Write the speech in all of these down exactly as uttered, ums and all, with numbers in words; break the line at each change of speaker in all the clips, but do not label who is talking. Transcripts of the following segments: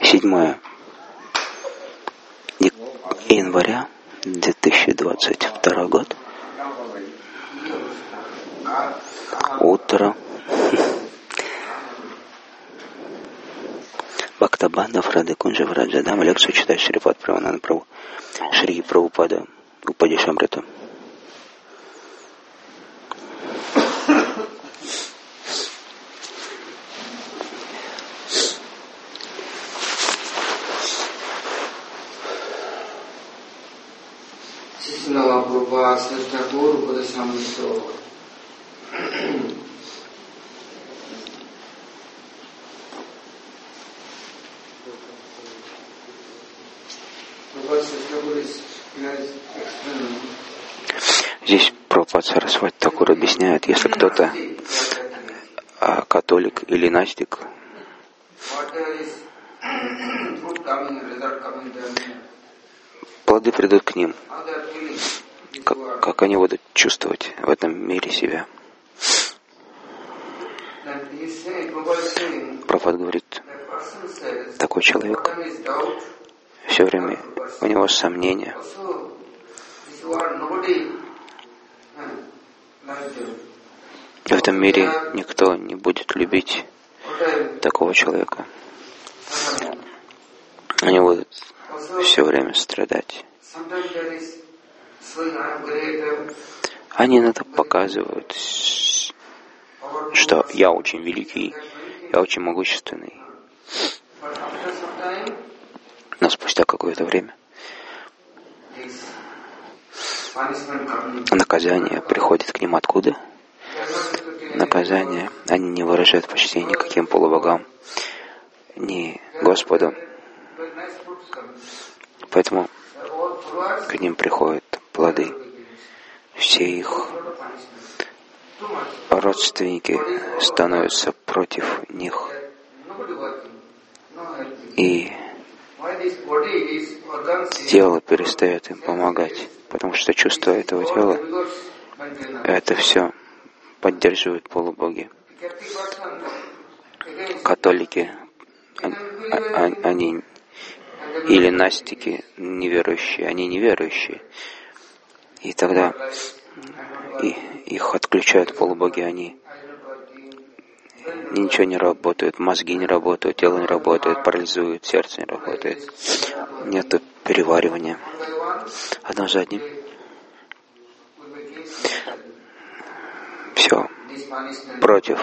седьмое января две тысячи двадцать второй год. Утро. Бхактабандав Рады Кунджа Враджадам. Лекцию читает Шрипад Правананда Прабху. Шри Прабхупада Упадешамрита. Здесь Прабхупад Сарасвати Такур объясняет, если кто-то а, католик или настик, плоды придут к ним. Как, как они будут чувствовать в этом мире себя? Прабхупад говорит, такой человек, все время у него сомнения. В этом мире никто не будет любить такого человека. Они будут все время страдать. Они иногда показывают, что я очень великий, я очень могущественный. Но спустя какое-то время наказание приходит к ним откуда? Наказание. Они не выражают почти никаким полубогам, ни Господу. Поэтому к ним приходят плоды. Все их родственники становятся против них. И тело перестает им помогать, потому что чувство этого тела, это все поддерживают полубоги. Католики, они, или настики неверующие, они неверующие. И тогда и, их отключают полубоги, они ничего не работают, мозги не работают, тело не работает, парализуют, сердце не работает. Нету переваривания. Одно за одним. Все. Против.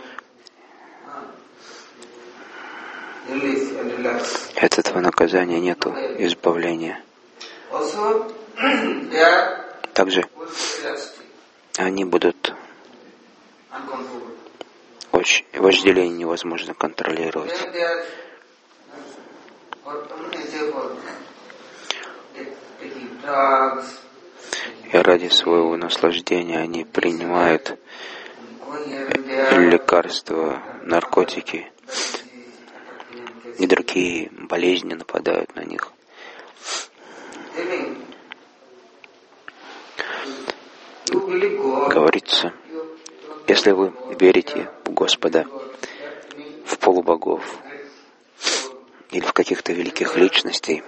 От этого наказания нету избавления. Также они будут очень, вожделение невозможно контролировать. И ради своего наслаждения они принимают лекарства, наркотики, и другие болезни нападают на них. Говорится, если вы верите в Господа, в полубогов или в каких-то великих личностей,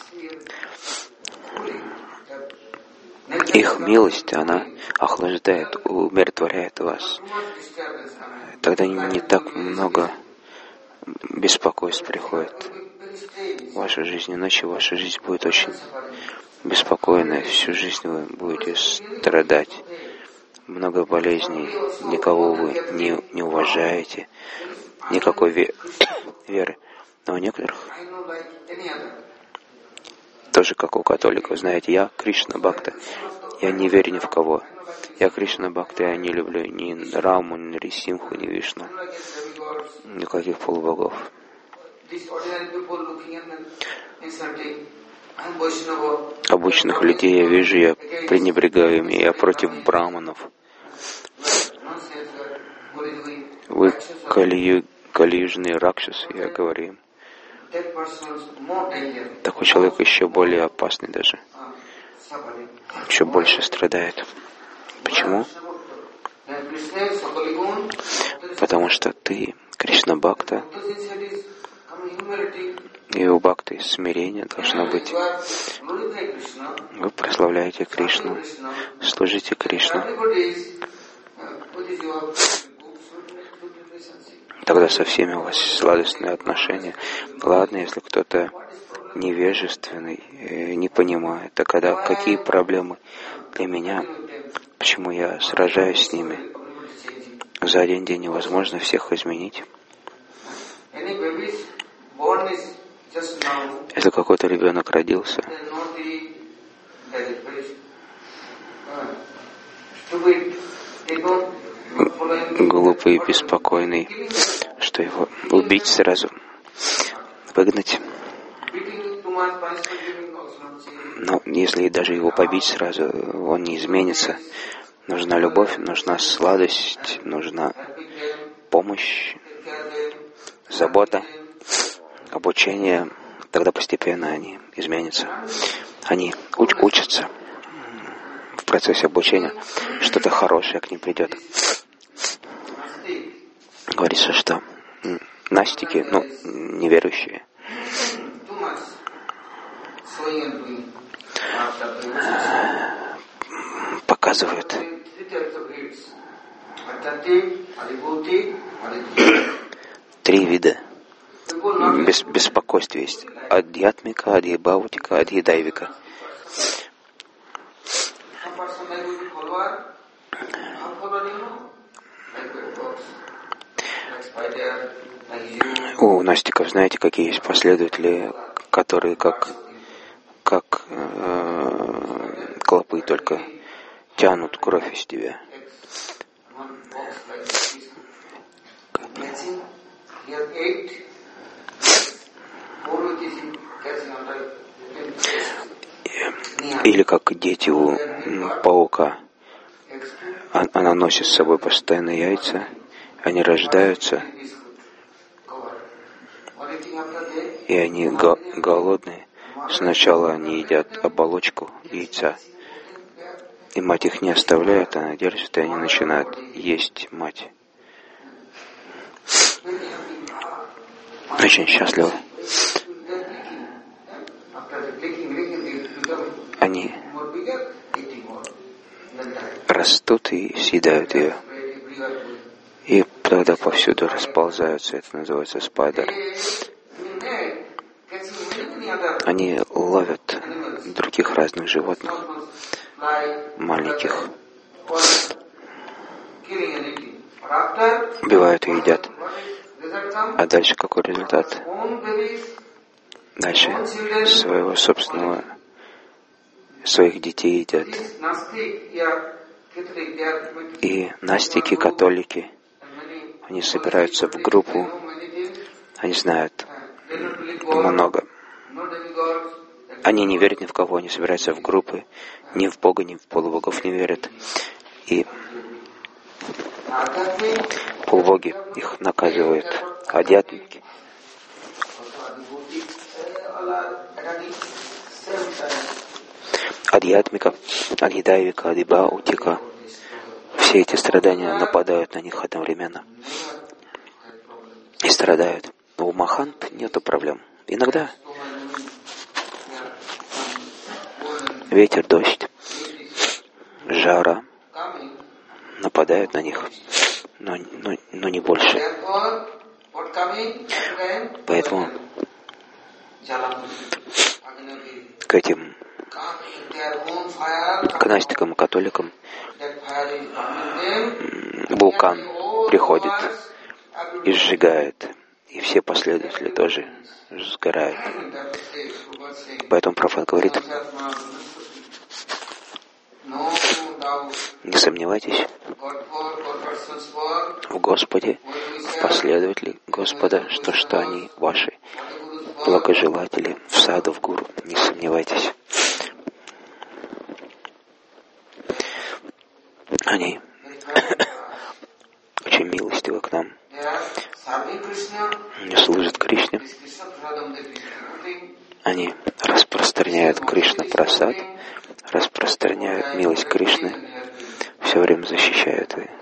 их милость, она охлаждает, умиротворяет вас. Тогда не так много беспокойств приходит в вашу жизнь, иначе ваша жизнь будет очень беспокойная. Всю жизнь вы будете страдать. Много болезней, никого вы не, не уважаете, никакой ве- веры. Но у некоторых, тоже как у католиков, знаете, я Кришна Бхакта, я не верю ни в кого. Я Кришна Бхакта, я не люблю ни Раму, ни Рисимху, ни Вишну, никаких полубогов. Обычных людей я вижу, я пренебрегаю ими, я против браманов. Вы кали, калиюжные ракшасы, я говорю им. Такой человек еще более опасный даже. Еще больше страдает. Почему? Потому что ты, Кришна Бхакта, И у бхакты смирение должно быть. Вы прославляете Кришну, служите Кришну. Тогда со всеми у вас сладостные отношения. Ладно, если кто-то невежественный, не понимает, то когда какие проблемы для меня, почему я сражаюсь с ними? За один день невозможно всех изменить. Если какой-то ребенок родился, глупый, беспокойный, что его убить сразу, выгнать. Но если даже его побить сразу, он не изменится. Нужна любовь, нужна сладость, нужна помощь, забота, обучение. Тогда постепенно они изменятся. Они уч- учатся в процессе обучения. Что-то хорошее к ним придет. Говорится, что настики, ну, неверующие, показывают три вида бес, беспокойства есть. Адьятмика, адьябаутика, адьядайвика. У настиков, знаете, какие есть последователи, которые как, как э, клопы только тянут кровь из тебя. Или как дети у паука. Она носит с собой постоянно яйца, они рождаются, и они го- голодные. Сначала они едят оболочку яйца, и мать их не оставляет, она держит, и они начинают есть мать. Очень счастливы. Они растут и съедают ее. И тогда повсюду расползаются. Это называется спайдер. Они ловят других разных животных, маленьких, убивают и едят. А дальше какой результат? Дальше своего собственного, своих детей едят. И настики, католики, они собираются в группу, они знают много. Они не верят ни в кого, они собираются в группы, ни в Бога, ни в полубогов не верят. И полубоги их наказывают, адьятмики. Адьятмика, адьядайвика, адьябаутика. Все эти страдания нападают на них одновременно. И страдают. Но у махант нету проблем. Иногда ветер, дождь, жара нападают на них, но, но, но не больше. Поэтому к этим к настикам и католикам вулкан приходит и сжигает, и все последователи тоже сгорают. Поэтому Прабхупада говорит: не сомневайтесь в Господе, в последователях Господа, что, что они ваши благожелатели в саду, в гуру. Не сомневайтесь. Они очень милостивы к нам. Они служат Кришне. Они распространяют Кришна-прасад, распространяют милость Кришны, все время защищают и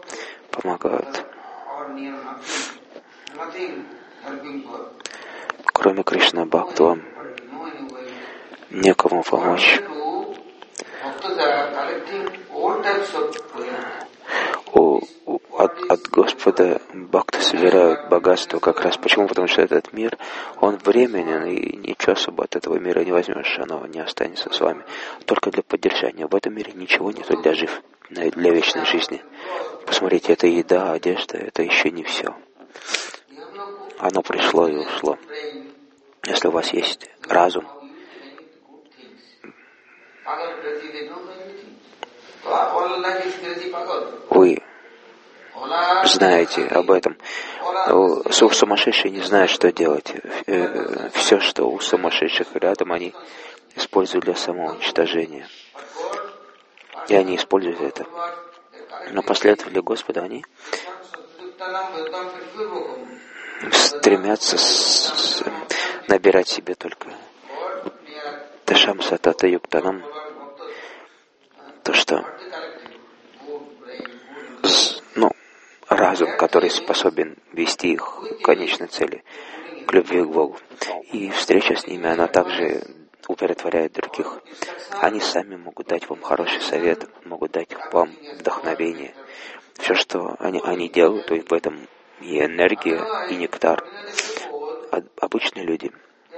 помогают. Кроме Кришна Бхакти вам некому помочь. У, у, от, от Господа бхакты собирают богатство как раз. Почему? Потому что этот мир, он временен, и ничего особо от этого мира не возьмешь, оно не останется с вами. Только для поддержания. В этом мире ничего нету для жив, для вечной жизни. Посмотрите, это еда, одежда, это еще не все. Оно пришло и ушло. Если у вас есть разум, вы знаете об этом. Сумасшедшие не знают, что делать. Все, что у сумасшедших рядом, они используют для самоуничтожения. И они используют это. Но последователи Господа, они стремятся с, с, набирать себе только Ташам Сатата Юктанам, то, что ну, разум, который способен вести их к конечной цели, к любви к Богу. И встреча с ними, она также удовлетворяет других. Они сами могут дать вам хороший совет, могут дать вам вдохновение. Все, что они, они делают, то в этом и энергия, и нектар. А обычные люди,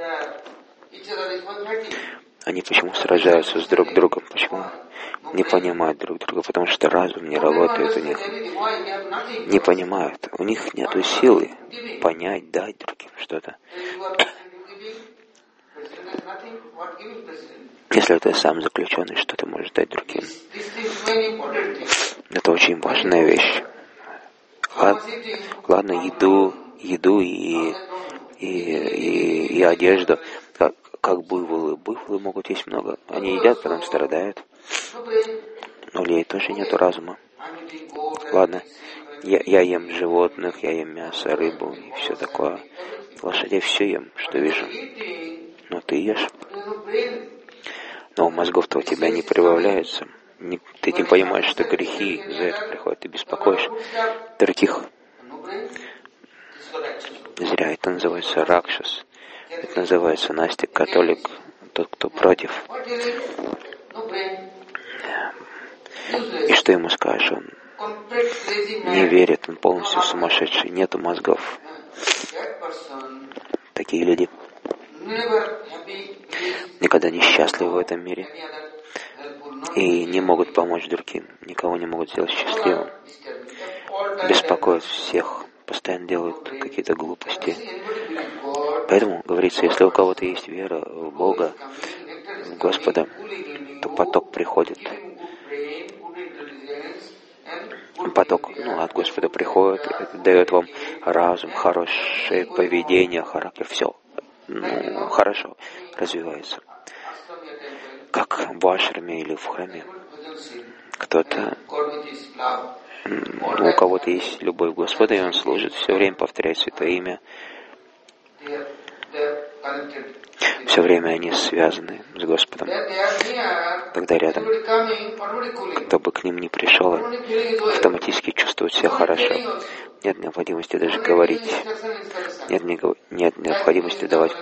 они почему сражаются с друг другом? Почему не понимают друг друга? Потому что разум не работает у них. Не понимают. У них нет силы понять, дать другим что-то. Если ты сам заключенный, что ты можешь дать другим? Это очень важная вещь. Ладно, еду, еду и, и, и, и одежду. Как, как буйволы. Буйволы могут есть много. Они едят, потом страдают. Но у людей тоже нету разума. Ладно, я, я ем животных, я ем мясо, рыбу и все такое. Лошадей все ем, что вижу. Но ты ешь. Но у мозгов-то у тебя не прибавляется. Не, ты не понимаешь, что грехи за это приходят. Ты беспокоишь других. Зря это называется ракшас. Это называется настик, католик, тот, кто против. И что ему скажешь? Он не верит, он полностью сумасшедший, нету мозгов. Такие люди никогда не счастливы в этом мире и не могут помочь другим, никого не могут сделать счастливым, беспокоят всех, постоянно делают какие-то глупости. Поэтому говорится, если у кого-то есть вера в Бога, в Господа, то поток приходит. Поток ну, от Господа приходит, дает вам разум, хорошее поведение, характер, все ну, хорошо развивается. Как в ашраме или в храме. Кто-то, у кого-то есть любовь к Господу, и он служит, все время повторяет Святое Имя. Все время они связаны с Господом. Когда рядом, кто бы к ним ни пришел, автоматически чувствуют себя хорошо. Нет необходимости даже говорить. Нет, нет необходимости давать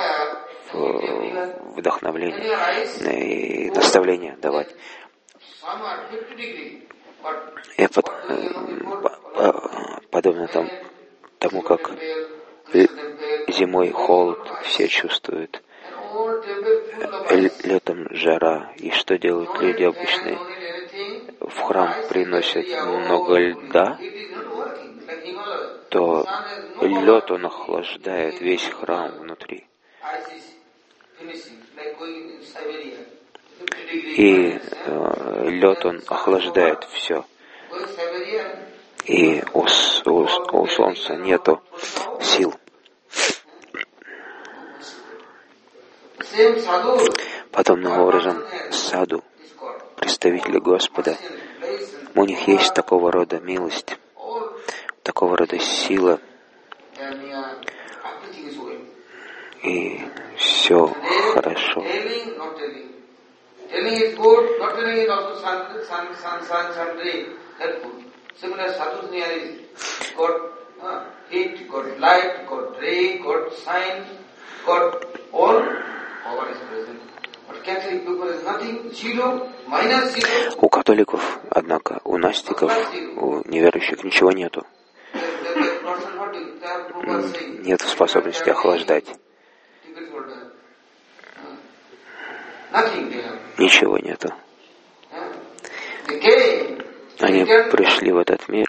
вдохновление и наставление давать. И под, подобно там, тому, как зимой холод все чувствуют, летом жара. И что делают люди обычные? В храм приносят много льда, то лед, он охлаждает весь храм внутри. И э, лед, он охлаждает все. И у, у, у солнца нету сил. Подобным образом саду, представители Господа, у них есть такого рода милость, такого рода сила, и все хорошо. У католиков, однако, у настиков, у неверующих ничего нету. Нет способности охлаждать. Ничего нету. Они пришли в этот мир.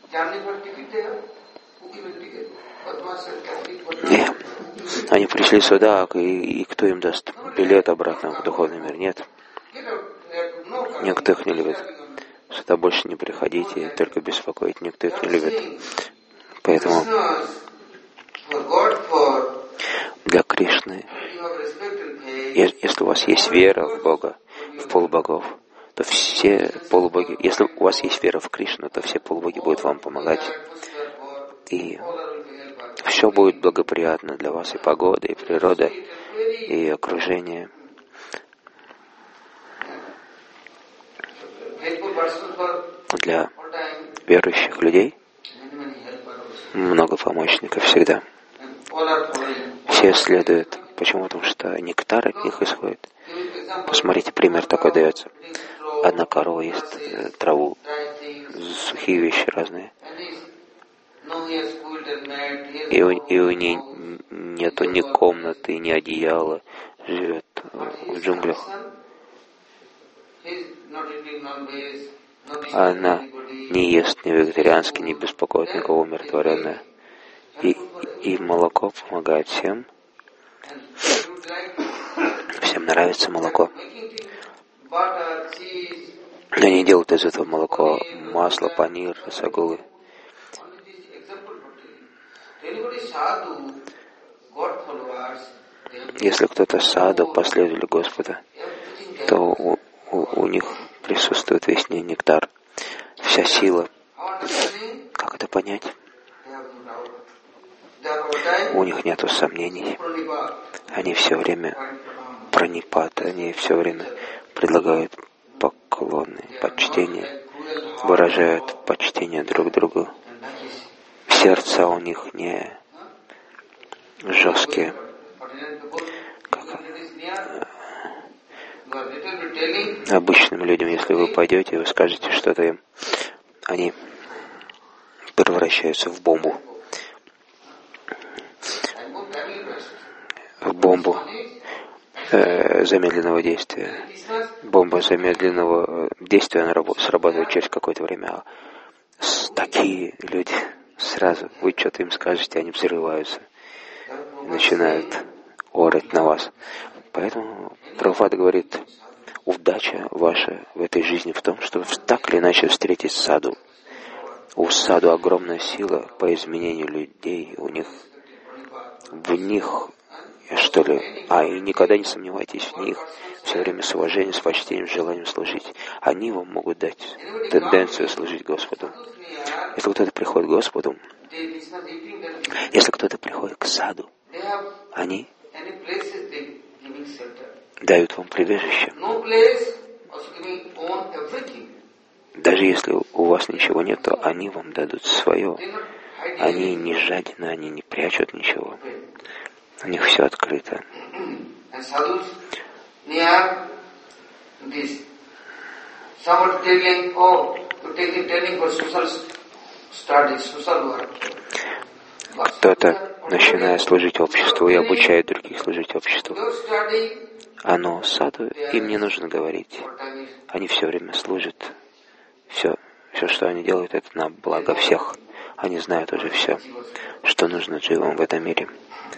И они пришли сюда, и, и кто им даст билет обратно в духовный мир? Нет. Никто их не любит. Сюда больше не приходите, только беспокоить. Никто их не любит. Поэтому для Кришны, если у вас есть вера в Бога, в полубогов, то все полубоги, если у вас есть вера в Кришну, то все полубоги будут вам помогать. И все будет благоприятно для вас, и погода, и природа, и окружение. Для верующих людей много помощников всегда. Все следуют. Почему? Потому что нектар от них исходит. Посмотрите, пример такой дается. Одна корова ест траву, сухие вещи разные. И у, и у ней нету ни комнаты, ни одеяла, живет в джунглях. Она не ест ни вегетарианский, не беспокоит никого умиротворенное. И, и молоко помогает всем. Всем нравится молоко. Они делают из этого молоко масло, панир, расагулы. Если кто-то саду, последовали Господа, то у, у, у них присутствует весь нектар, вся сила. Как это понять? У них нет сомнений. Они все время пранипат, они все время предлагают поклоны, почтение, выражают почтение друг другу. Сердца у них не жесткие. Как обычным людям, если вы пойдете и вы скажете что-то им, они превращаются в бомбу. В бомбу э, замедленного действия. Бомба замедленного действия, она срабатывает через какое-то время. А такие люди сразу, вы что-то им скажете, они взрываются и начинают орать на вас. Поэтому Прабхупада говорит, удача ваша в этой жизни в том, что так или иначе встретить саду. У саду огромная сила по изменению людей, у них, в них, что ли, а и никогда не сомневайтесь в них, все время с уважением, с почтением, с желанием служить. Они вам могут дать тенденцию служить Господу. Если кто-то приходит к Господу, если кто-то приходит к саду, они дают вам прибежище. Даже если у вас ничего нет, то они вам дадут свое. Они не жадины, они не прячут ничего. У них все открыто. Кто-то, начиная служить обществу и обучает других служить обществу, оно саду, им не нужно говорить. Они все время служат. Все, все, что они делают, это на благо всех. Они знают уже все, что нужно дживам в этом мире.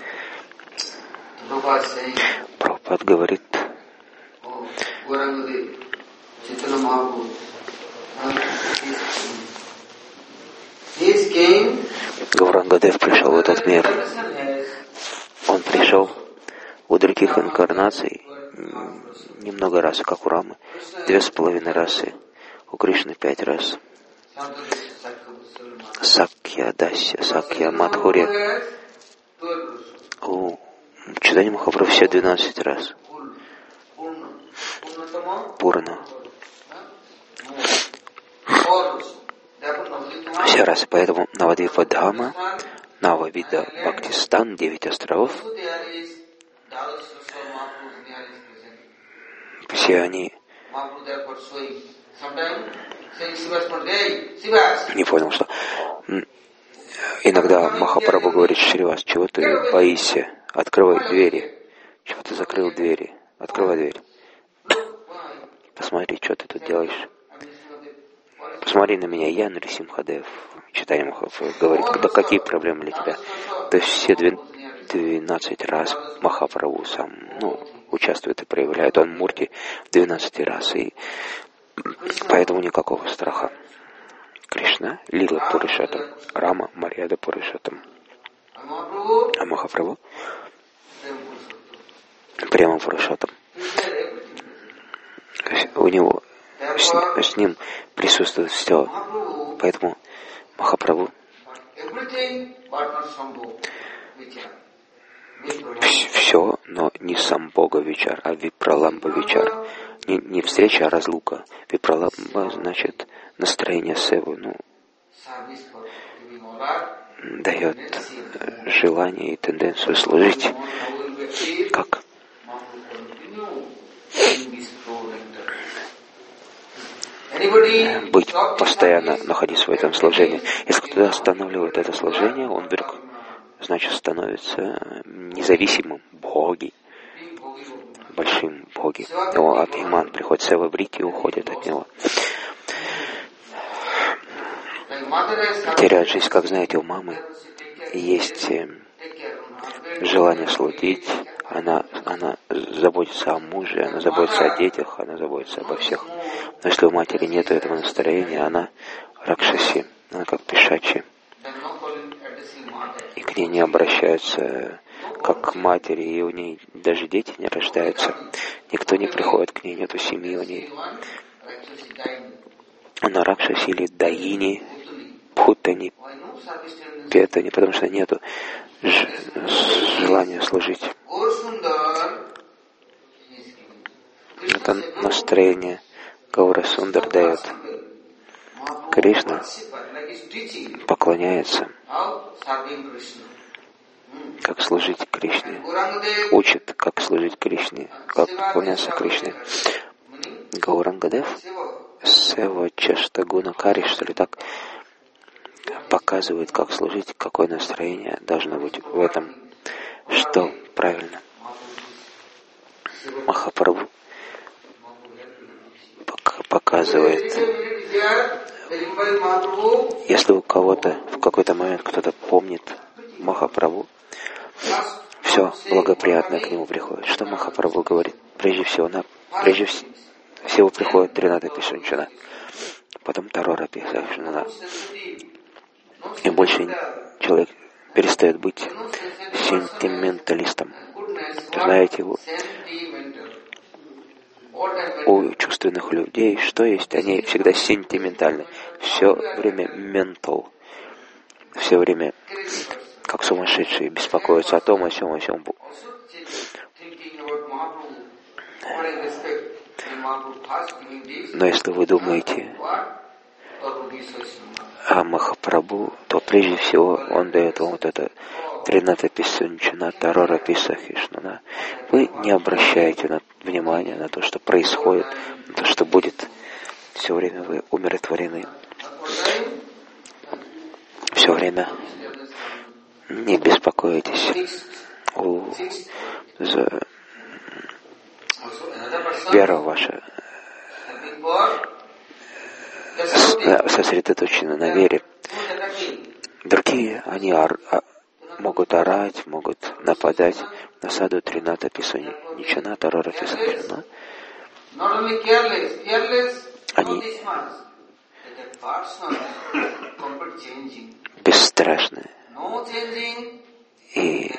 Прабхупад говорит, Гауранга-дев пришел в этот мир. Он пришел у других инкарнаций немного раз, как у Рамы, две с половиной расы, у Кришны пять раз. Сакья Дасья, Сакья Мадхурья. У Чайтанья Махапрабху все двенадцать раз. Пурна. Все раз. Поэтому Навадвипа Дхама Нававида Бхактистан, девять островов. Все они... Не понял, что... Иногда Махапрабху говорит: Шривас, чего ты боишься? Открывай двери. Чего ты закрыл двери? Открывай дверь. Посмотри, что ты тут делаешь. Посмотри на меня, я Нарисимхадев. Читание Махапрабху говорит: да какие проблемы для тебя? То есть все двенадцать раз Махапрабху сам, ну, участвует и проявляет. Он Мурти двенадцать раз, и поэтому никакого страха. Кришна, Лила Пуришатам, Рама, Марьяда Пуришатам. А Махапрабху прямо Пуришатам. У него, с, с ним присутствует все. Поэтому Махапрабху все, но не сам Бога Вичар, а Випраламба Вичар. Не, не встреча, а разлука. Випраламба значит настроение севы, ну, дает желание и тенденцию служить. Как? Быть постоянно, находиться в этом служении. Если кто-то останавливает это служение, он вдруг, значит, становится независимым боги, большим боги. Его Абхиман приходит, Сева Брити уходит от него. Теряет жизнь, как знаете, у мамы есть желание служить, она, она заботится о муже, она заботится о детях, она заботится обо всех. Но если у матери нет этого настроения, она ракшаси, она как пешачи. И к ней не обращаются как к матери, и у ней даже дети не рождаются. Никто не приходит к ней, нету семьи у ней. Она ракшаси или даини, путани, петани, потому что нету желания служить. Это настроение Гаура Сундар дает. Кришна поклоняется, как служить Кришне, учит, как служить Кришне, как поклоняться Кришне. Гаурангадев Сева Чешта Гуна Кари, что ли, так показывает, как служить, какое настроение должно быть в этом, что правильно. Махапрабху показывает, если у кого-то в какой-то момент кто-то помнит Махапрабху, все благоприятное к нему приходит. Что Махапрабху говорит? Прежде всего, на, прежде всего приходит Тринада Пишунчана, потом Тарора Пишунчана. И больше человек перестает быть сентименталистом. Знаете, у, у чувственных людей что есть? Они всегда сентиментальны. Все время ментал. Все время как сумасшедшие беспокоятся о том, о сём, о сём. Но если вы думаете о Махапрабху, то прежде всего он дает вам вот это Трината Писунчана, Тарора Писахишнана. Вы не обращаете на, внимания на то, что происходит, на то, что будет. Все время вы умиротворены. Все время не беспокоитесь. У, за, вера ваша сосредоточена на вере. Другие, они ор, а, могут орать, могут нападать на саду Трината Писунчана, Тарора Писахишнана. Они бесстрашны и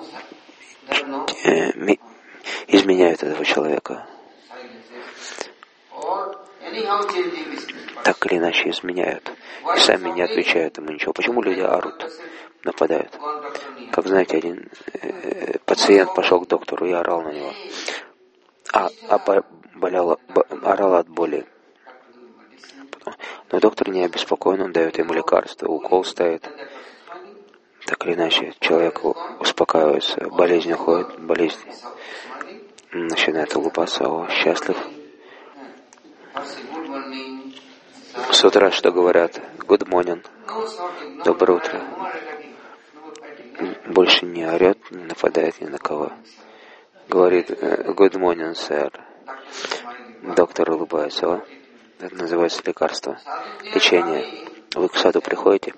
э, изменяют этого человека. Так или иначе изменяют. И сами не отвечают ему ничего. Почему люди орут, нападают? Как знаете, один э, пациент пошел к доктору и орал на него. А, а болел, орал от боли. Но доктор не обеспокоен, он дает ему лекарство, укол ставит. Так или иначе, человек успокаивается, болезнь уходит, болезнь начинает улыбаться, о, счастлив. С утра что говорят? Good morning. Доброе утро. Больше не орет, не нападает ни на кого. Говорит, good morning, sir. Доктор улыбается, о, это называется лекарство, лечение. Вы к саду приходите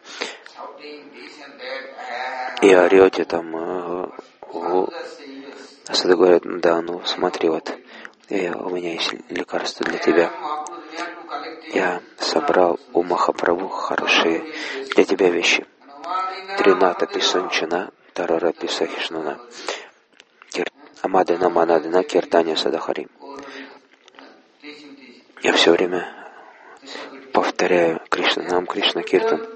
и орете там, э, о, а саду говорят, да, ну смотри, вот, я, у меня есть лекарство для тебя. Я собрал у Махапрабху хорошие для тебя вещи. Трината писанчана, тарара писахишнана, амадана манадана киртаня садахари. Я все время повторяю Кришна нам, Кришна Киртан.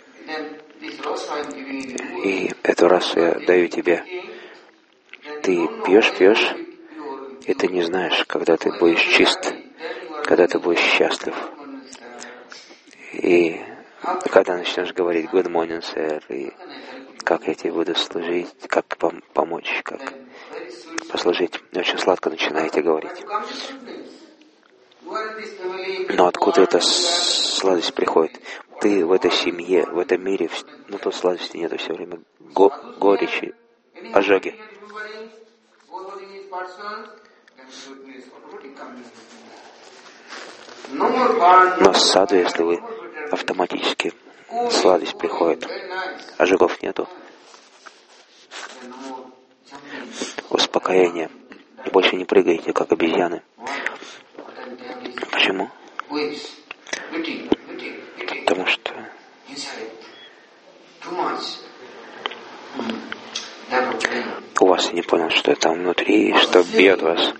И эту расу я даю тебе. Ты пьешь, пьешь, и ты не знаешь, когда ты будешь чист, когда ты будешь счастлив. И когда начнешь говорить good morning, sir, и как я тебе буду служить, как пом- помочь, как послужить. Очень сладко начинаете говорить. Но откуда эта сладость приходит? Ты в этой семье, в этом мире, ну тут сладости нету, все время го- горечи, ожоги. Но с саду, если вы автоматически сладость приходит, ожогов нету, успокоение, и больше не прыгаете, как обезьяны. Почему? Потому что у вас я не понял, что там внутри, что бьет вас.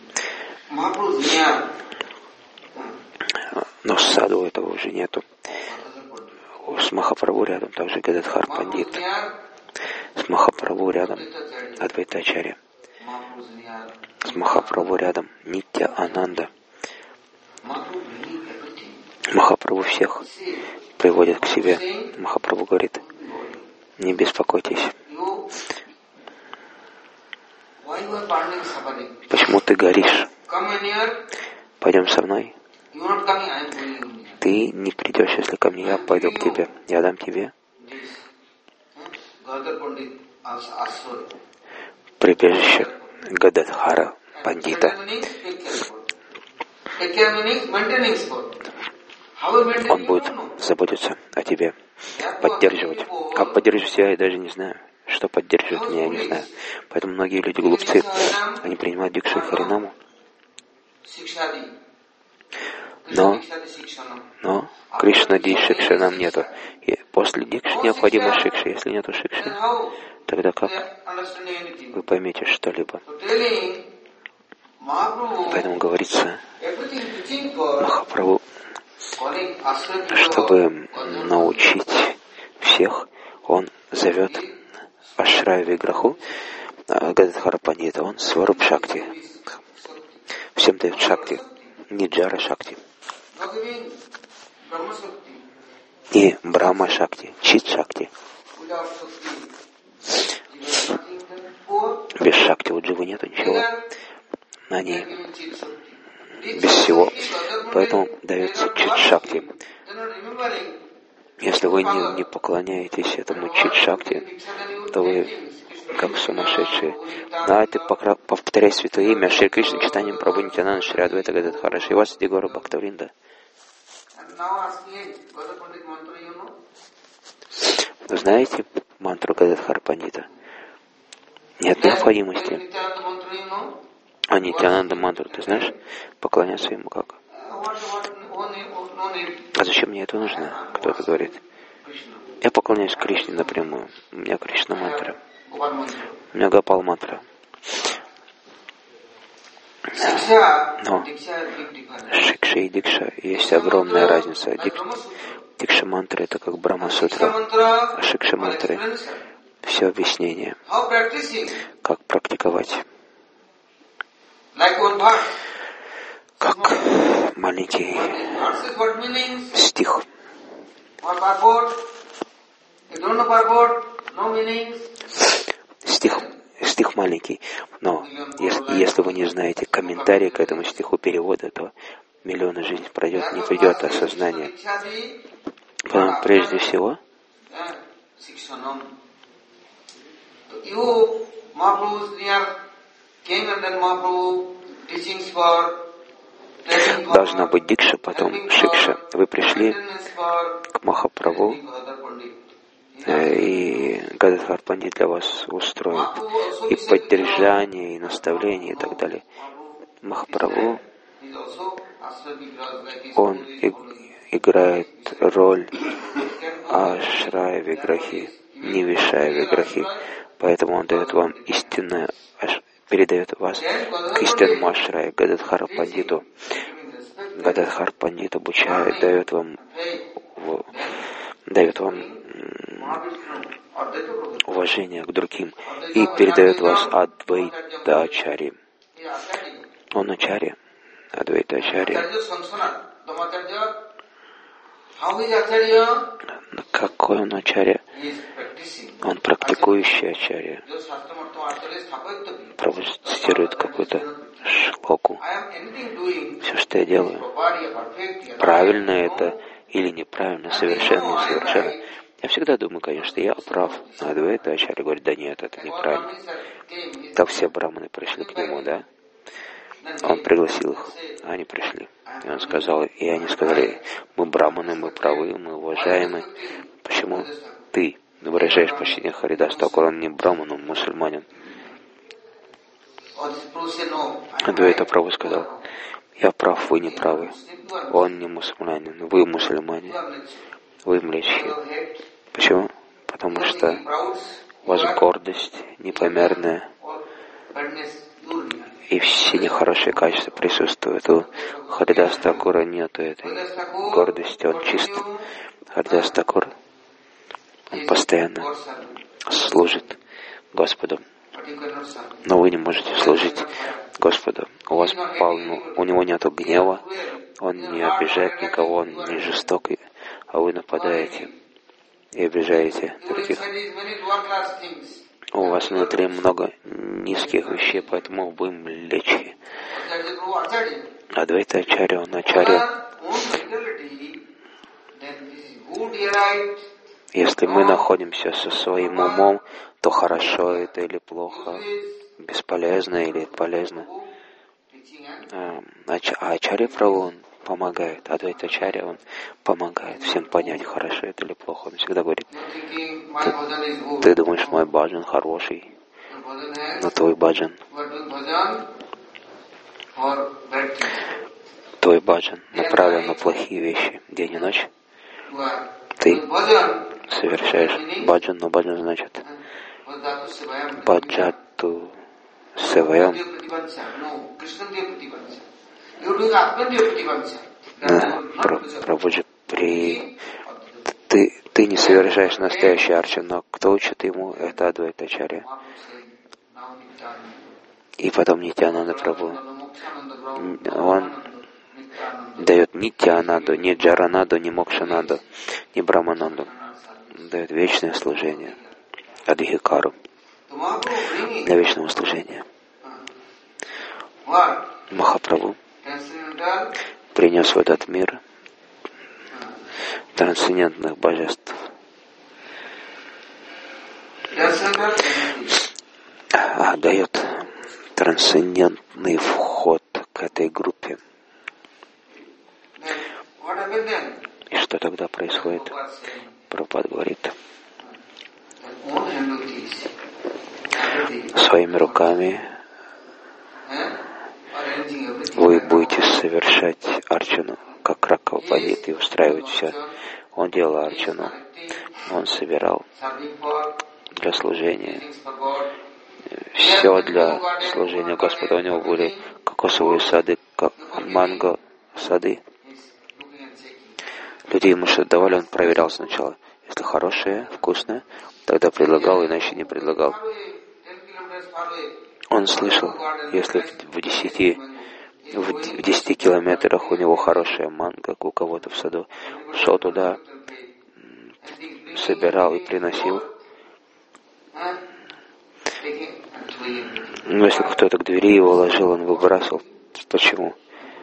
Но с саду этого уже нету. С Махапрабху рядом также Гададхар Пандит. С Махапрабху рядом Адвайтачарья. С Махапрабху рядом Нитья Ананда. Махапрабху всех приводит к себе. Махапрабху говорит, не беспокойтесь. Почему ты горишь? Пойдем со мной. Ты не придешь, если ко мне, я пойду к тебе. Я дам тебе прибежище Гададхара Пандита. Он будет заботиться о тебе, поддерживать. Как поддерживать я, я даже не знаю. Что поддерживает меня, я не знаю. Поэтому многие люди глупцы. Они принимают дикшу и харинаму. Но, но Кришна ди шикшанам нету. И после дикши необходима шикша. Если нету шикши, тогда как вы поймете что-либо? Поэтому говорится, Махапрабху, чтобы научить всех, он зовет Ашрая Виграху, Гададхара Пандита, он Сваруб Шакти. Всем дает Шакти, не Джара Шакти. И Брахма Шакти, Чит Шакти. Без Шакти у Дживы нету ничего. Они без всего. Поэтому дается Чит Шакти. Если вы не, не поклоняетесь этому Чит Шакти, то вы как сумасшедшие. А ты повторяй святое имя Шри Кришна читанием Прабху Нитьянанда Шри Адвайта Гададхара Шривасади Гора Бхактавринда. Вы знаете мантру Гададхара Пандита? Нет необходимости. А Нитьянанда мантру, ты знаешь? Поклоняться ему как? А зачем мне это нужно? Кто-то говорит. Я поклоняюсь Кришне напрямую. У меня Кришна мантра. У меня Гопал мантра. Но Шикша и Дикша есть огромная разница. Дик, Дикша мантра это как Брахма Сутра, а Шикша мантры все объяснение. Как практиковать. Как маленький стих. Стих, стих маленький, но если, если вы не знаете комментарий к этому стиху перевода, то миллионы жизней пройдет, не придет осознание. Потому прежде всего, должна быть дикша, потом шикша. Вы пришли к Махапрабху, и Гададхар Пандит для вас устроит и поддержание, и наставление, и так далее. Махапрабху, он и, играет роль Ашрая Виграхи, не Вишая Виграхи, поэтому он дает вам истинное, передает вас к истинному Ашрая, Гададхара Пандиту. Гададхар Пандит обучает, дает вам, дает вам уважение к другим и передает вас Адвайта Ачарьи. Он Ачарья, Адвайта Ачарья. Какой он Ачарья? Он практикующий Ачарья. Прабху цитирует какую-то шлоку. Все, что я делаю, правильно это или неправильно, совершенно, несовершенно. Я всегда думаю, конечно, я прав. А Адвайта Ачарья говорит, да нет, это неправильно. Так все браманы пришли к нему, да? Он пригласил их, а они пришли. И он сказал, и они сказали, мы браманы, мы правы, мы уважаемы. Почему ты выражаешь почтение Харидас Такур, он не браман, он мусульманин? Адвайта Прабху сказал, я прав, вы не правы. Он не мусульманин, вы мусульмане, вы млечьи. Почему? Потому что у вас гордость непомерная, и все нехорошие качества присутствуют. У Харидас Такура нету этой гордости, он чист. Харидас Такур, он постоянно служит Господу. Но вы не можете служить Господу. У вас полно, у него нету гнева, он не обижает никого, он не жестокий, а вы нападаете и обижаете других. У вас внутри много низких вещей, поэтому вы млечьи. Адвайта Ачарья, он Ачарья. Если мы находимся со своим умом, то хорошо это или плохо, бесполезно или полезно. А Ачарья Прабху, он помогает. Адвайта Ачарья, он помогает всем понять, хорошо это или плохо. Он всегда говорит, ты, ты думаешь, мой баджан хороший, но твой баджан, твой баджан направлен на плохие вещи день и ночь. Ты совершаешь баджан, но баджан значит баджату севаям. Прабхуджи, при... ты, ты не совершаешь настоящий арчан, но кто учит ему, это Адвайта Ачарья. И потом Нитьянанда Прабху. Он дает Нитьянанду, не Джарананду, не Мокшананду, не Брамананду. Он дает вечное служение, Адхикару, для вечного служения. Махапрабху принес в этот мир трансцендентных божеств. А, дает трансцендентный вход к этой группе. И что тогда происходит? Прабхупада говорит, своими руками вы будете совершать арчану, как Ракхава Пандит, и устраивать все. Он делал арчану, он собирал для служения, все для служения Господа. У него были кокосовые сады, как манго сады. Люди ему что давали, он проверял сначала. Если хорошее, вкусное, тогда предлагал, иначе не предлагал. Он слышал, если в десяти, в десяти километрах у него хорошая манго, как у кого-то в саду, шел туда, собирал и приносил. Но если кто-то к двери его ложил, он выбрасывал. Почему?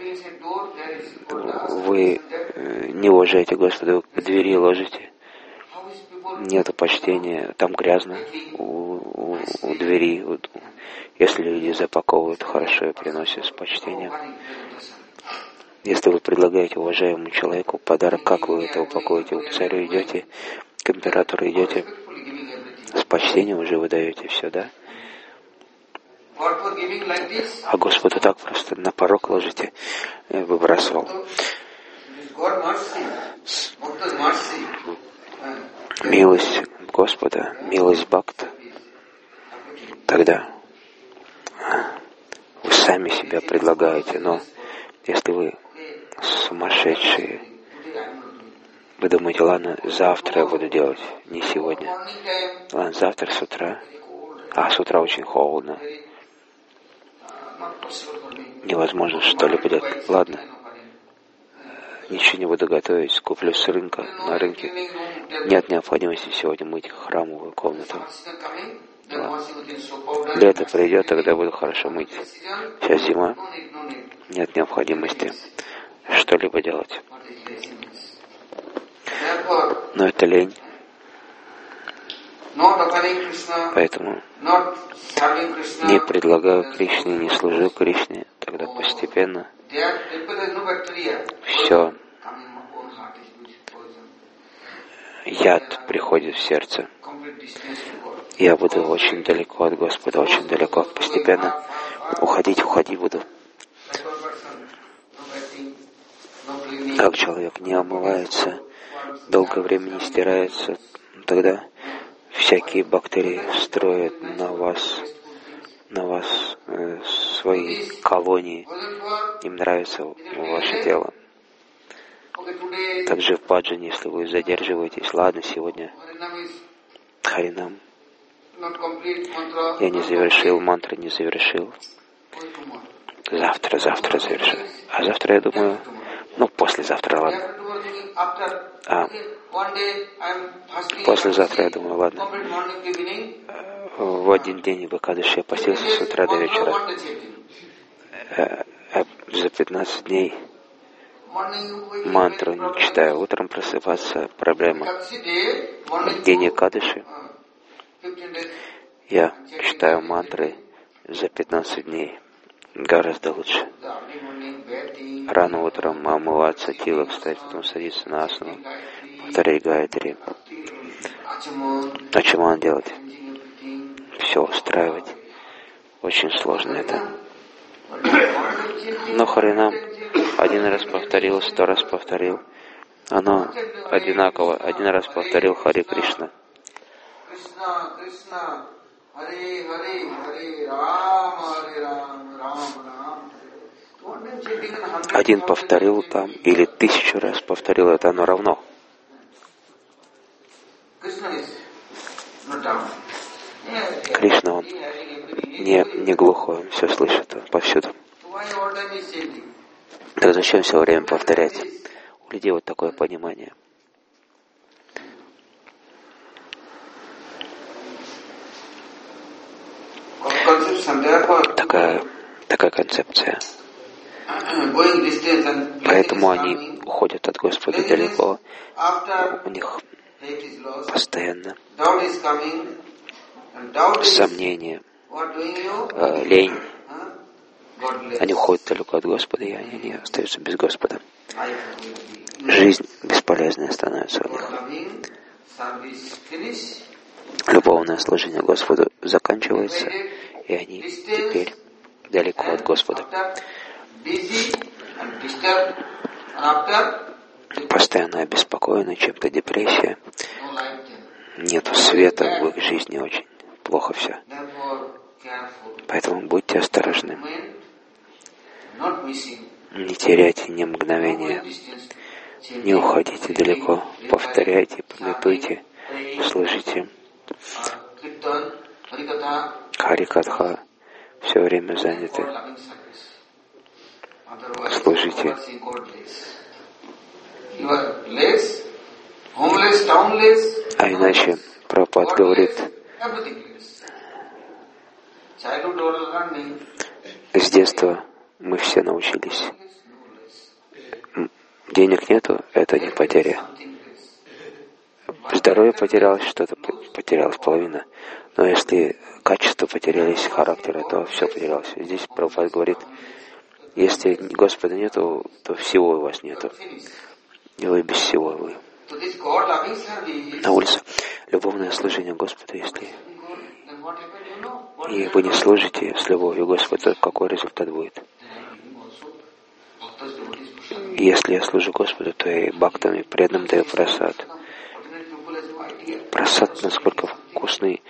Вы не уважаете Господа, вы к двери ложите. Нету почтения, там грязно у, у, у двери. Если люди запаковывают хорошо и приносят с почтением. Если вы предлагаете уважаемому человеку подарок, как вы это упакуете? Вы к царю идете, к императору идете, с почтением уже вы даете все, да? А Господу так просто на порог ложите, выбрасывал. Милость Господа, милость Бхакта, тогда вы сами себя предлагаете, но если вы сумасшедшие, вы думаете, ладно, завтра я буду делать, не сегодня. Ладно, завтра с утра. А, с утра очень холодно. Невозможно что-либо делать. Ладно, ничего не буду готовить, куплю с рынка, на рынке. Нет необходимости сегодня мыть храмовую комнату. Да. Лето придет, тогда буду хорошо мыть. Сейчас зима, нет необходимости что-либо делать. Но это лень. Поэтому не предлагаю Кришне, не служу Кришне, тогда постепенно все, яд приходит в сердце. Я буду очень далеко от Господа, очень далеко, постепенно уходить, уходить буду. Как человек не омывается, долгое время не стирается, тогда всякие бактерии строят на вас, на вас э, свои колонии. Им нравится ваше тело. Также в баджане, если вы задерживаетесь, ладно, сегодня Харинам. Я не завершил, мантру не завершил. Завтра, завтра завершу. А завтра, я думаю, ну, послезавтра, ладно. А послезавтра, я думаю, ладно. В один день в Экадаши я постился с утра до вечера. За пятнадцать дней мантру не читаю. Утром просыпаться — проблема. День Экадаши я читаю мантры за пятнадцать дней. Гораздо лучше. Рано утром омываться, тилок ставить, потом садиться на асану, повторять гайатри. А чему он делать? Все устраивать. Очень сложно это. Но Харинам один раз повторил, сто раз повторил. Оно одинаково. Один раз повторил Харе Кришна. Один повторил там, или тысячу раз повторил, это оно равно. Кришна, он не, не глухой, он все слышит, он повсюду. Так зачем все время повторять? У людей вот такое понимание. Такая, такая концепция. Поэтому они уходят от Господа далеко. У них постоянно сомнения, э, лень. Они уходят далеко от Господа, и они не остаются без Господа. Жизнь бесполезная становится у них. Любовное служение Господу заканчивается, и они теперь далеко от Господа. Постоянно обеспокоены, чем-то депрессия. Нету света в их жизни, очень плохо все. Поэтому будьте осторожны. Не теряйте ни мгновения. Не уходите далеко. Повторяйте, пометуйте, слушайте. Харикатха. Все время заняты. Служите. А иначе Прабхупада говорит, С детства мы все научились. Денег нету, это не потеря. Здоровье потерялось, что-то потерялось, половина. Но если качества потерялись, характеры, то все потерялось. Здесь Прабхупада говорит, если Господа нету, то всего у вас нету. И вы без всего вы. На улице любовное служение Господу, если и вы не служите с любовью Господа, какой результат будет? Если я служу Господу, то и бхактам, и преданным даю прасад. Прасад, насколько вкусный,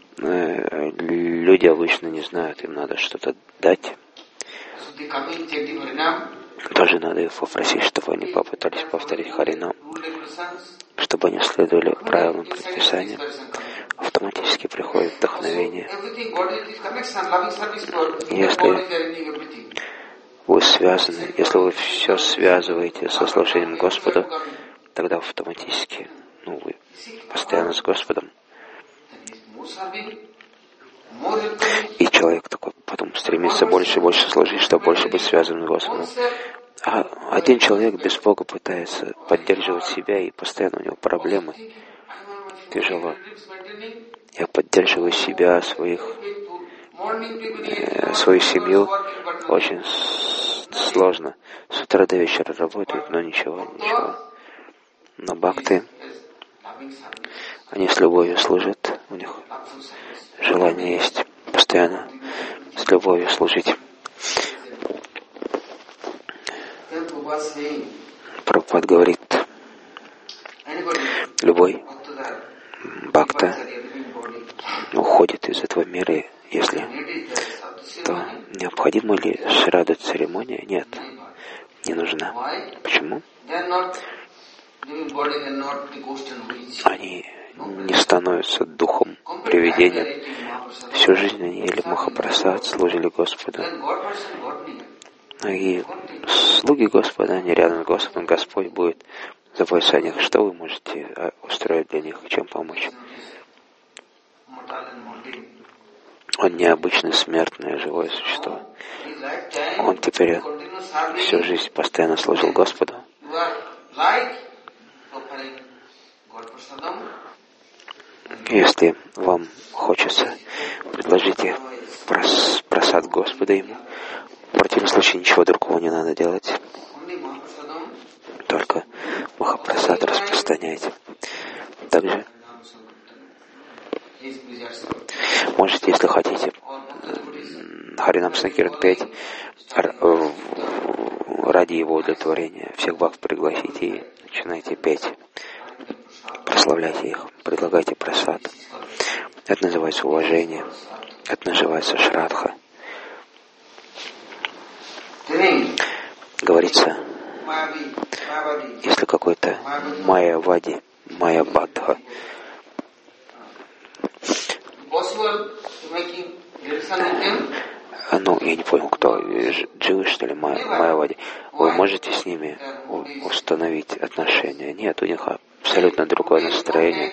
люди обычно не знают, им надо что-то дать. Тоже надо их попросить, чтобы они попытались повторить Харинам, чтобы они следовали правилам предписания. Автоматически приходит вдохновение. Если вы связаны, если вы все связываете со служением Господу, тогда автоматически, ну, вы постоянно с Господом. И человек такой потом стремится больше и больше служить, чтобы больше быть связанным с Господом. А один человек без Бога пытается поддерживать себя, и постоянно у него проблемы. Тяжело. Я поддерживаю себя, своих, э, свою семью. Очень сложно. С утра до вечера работают, но ничего, ничего. Но бхакты, они с любовью служат, у них желание есть постоянно с любовью служить. Прабхупад говорит, любой бхакта уходит из этого мира, если то необходима ли шрада церемония? Нет, не нужна. Почему? Они не становятся духом, привидением. Всю жизнь они ели махапрасад, служили Господу. И слуги Господа, они рядом с Господом, Господь будет заботиться о них. Что вы можете устроить для них, чем помочь? Он необычный, смертное, живое существо. Он теперь всю жизнь постоянно служил Господу. Если вам хочется, предложите прос, просад Господа Ему. В противном случае ничего другого не надо делать. Только махапрасад распространяйте. Также можете, если хотите, Харинам Санкиртан петь ради его удовлетворения. Всех бхактов пригласите и начинайте петь. Прославляйте их, предлагайте прасад. Это называется уважение. Это называется шрадха. Говорится, если какой-то майявади, майябадха, ну, я не понял, кто, дживы, что ли, майявади, вы можете с ними установить отношения? Нет, у них абсолютно другое настроение.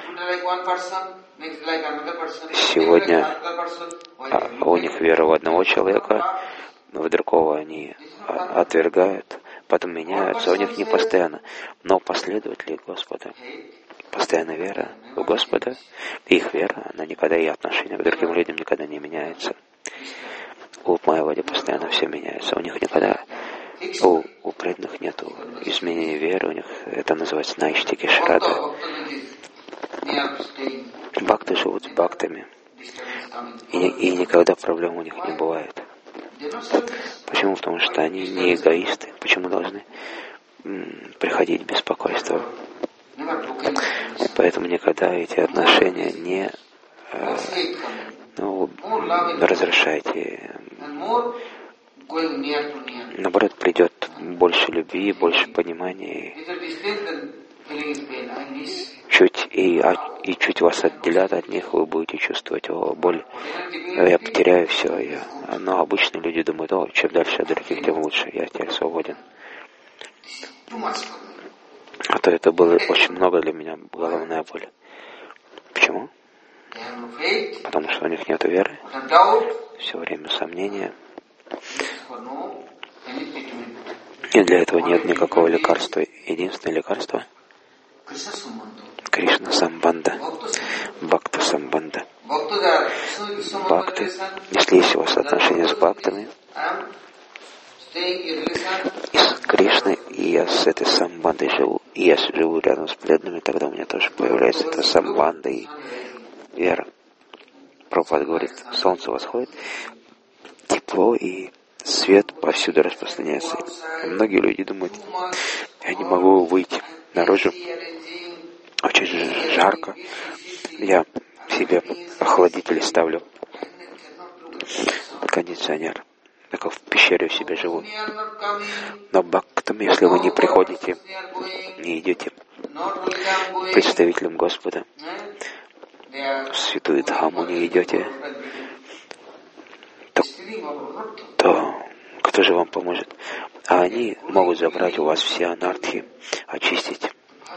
Сегодня у них вера в одного человека, в другого они отвергают, потом меняются, у них не постоянно. Но последователи Господа, постоянная вера в Господа, их вера, она никогда, и отношение к другим людям никогда не меняется. У майявади постоянно все меняется, у них никогда, у, у преданных нет изменения веры, у них это называется найштики шрада. Бхакты живут с бхактами, и, и никогда проблем у них не бывает. Почему? Потому что они не эгоисты. Почему должны м, приходить беспокойство? Поэтому никогда эти отношения не э, ну, разрешайте. Наоборот, придет больше любви, больше понимания. Чуть и, а, и чуть вас отделят от них, вы будете чувствовать, о, боль, я потеряю все. Я. Но обычные люди думают, о, чем дальше от других, тем лучше, я теперь свободен. А то это было очень много для меня, головная боль. Почему? потому что у них нет веры, все время сомнения. И для этого нет никакого лекарства. Единственное лекарство — Кришна Самбанда, Бхакта Самбанда. Бхакты, если есть у вас отношения с бхактами, и с Кришной, и я с этой самбандой живу, и я живу рядом с преданными, тогда у меня тоже появляется эта самбанда и вера. Прабхупада говорит, солнце восходит, тепло и свет повсюду распространяется. И многие люди думают, я не могу выйти наружу, очень жарко, я себе охладитель ставлю, кондиционер, так в пещере у себя живу. Но бхактам, если вы не приходите, не идете представителем Господа, в святую Дхаму не идете, то, то кто же вам поможет? А они могут забрать у вас все анархи, очистить.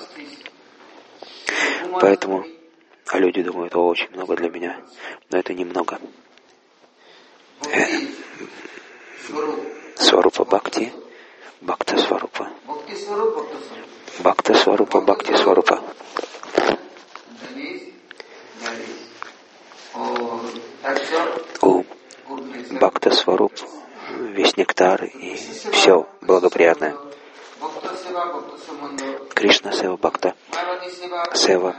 Поэтому а люди думают, о, очень много для меня, но это немного. Э, Сварупа Бхакти, Бхакта Сварупа. Бхакта Сварупа, Бхакти Сварупа. У Бхакта Сваруп весь нектар и все благоприятное. Кришна Сева Бхакта Сева.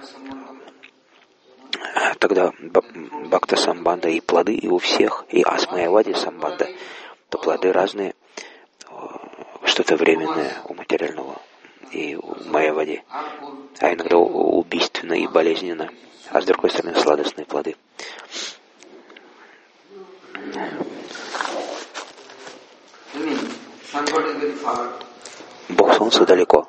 Тогда Бхакта Самбанда и плоды и у всех, и Асмаявади Самбанда, то плоды разные, что-то временное у материального и у Майявади, а иногда убийственно и болезненно, а с другой стороны сладостные плоды. Бог Солнца далеко,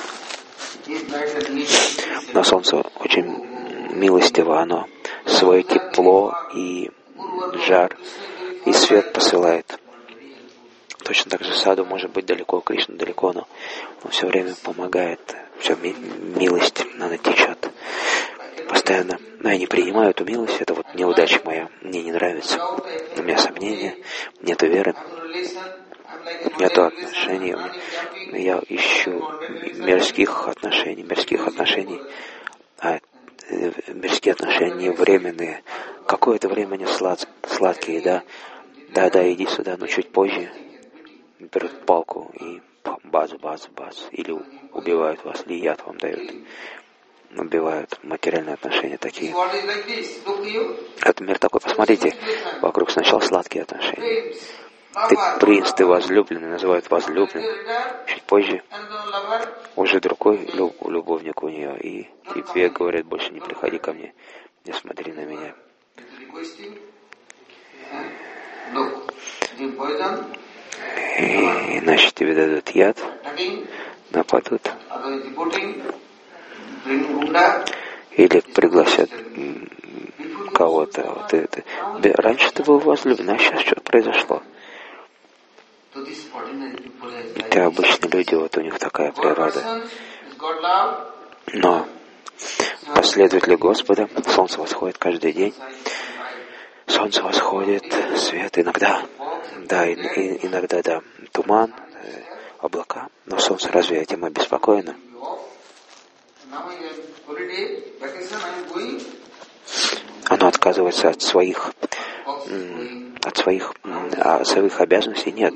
но Солнце очень милостиво, оно свое тепло и жар и свет посылает. Точно так же Саду может быть далеко, Кришна далеко, но он все время помогает, все ми- милость, она течет постоянно. Но я не принимаю эту милость, это вот неудача моя, мне не нравится, у меня сомнения, нету веры, нету отношений, я ищу мирских отношений, мирских отношений, а мирские отношения временные. Какое-то время они слад, сладкие, да? Да, да, иди сюда, но чуть позже берут палку и бац, бац, бац. Или убивают вас, или яд вам дают. Убивают. Материальные отношения такие. Это мир такой. Посмотрите, вокруг сначала сладкие отношения. Ты принц, ты возлюбленный, называют возлюбленным. Чуть позже уже другой любовник у нее, и тебе говорят, больше не приходи ко мне, не смотри на меня. И, иначе тебе дадут яд, нападут, или пригласят кого-то. Вот это. Раньше ты был возлюблен, а сейчас что произошло? Это обычные люди, вот у них такая природа. Но последователи Господа, солнце восходит каждый день. Солнце восходит, свет иногда, да, и, и, иногда, да, туман, э, облака. Но солнце разве этим обеспокоено? Оно отказывается от своих, от своих, от своих обязанностей, нет.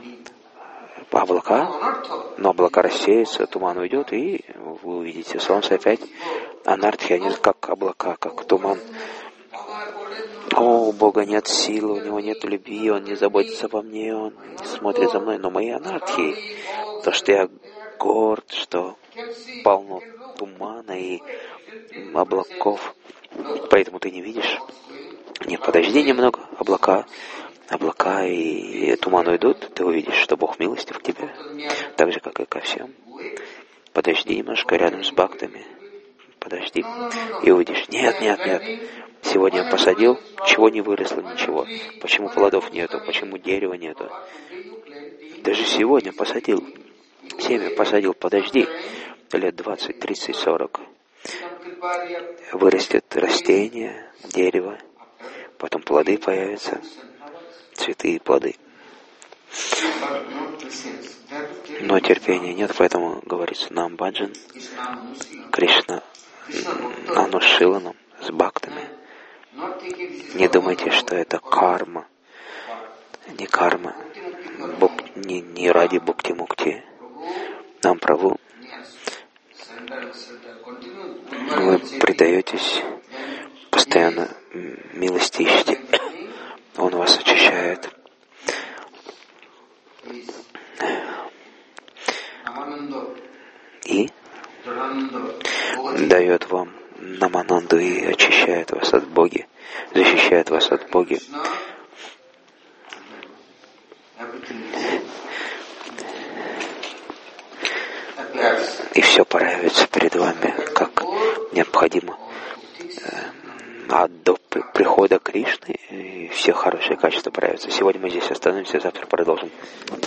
Облака, но облака рассеются, туман уйдет, и вы увидите солнце опять. Анархи, они как облака, как туман. О, у Бога нет силы, у Него нет любви, Он не заботится обо мне, Он не смотрит за мной. Но мои анархии, то, что я горд, что полно тумана и облаков, поэтому ты не видишь. Нет, подожди немного, облака, облака и туман уйдут, ты увидишь, что Бог милостив к тебе, так же, как и ко всем. Подожди немножко рядом с бхактами, подожди, и увидишь. Нет, нет, нет. Сегодня я посадил, чего не выросло, ничего. Почему плодов нету, почему дерева нету? Даже сегодня посадил, семя посадил, подожди, лет двадцать, тридцать, сорок. вырастет растение, дерево, потом плоды появятся, цветы и плоды. Но терпения нет, поэтому говорится нам баджан, Кришна анушила нам с бхактами. Не думайте, что это карма, не карма, бук, не, не ради бхакти-мукти. Нам Прабху, вы предаетесь постоянно милости ищете. Он вас очищает. И дает вам намананду и очищает вас от Боги, защищает вас от Боги. И все проявится перед вами, как необходимо. А до прихода Кришны и все хорошие качества проявятся. Сегодня мы здесь остановимся, завтра продолжим.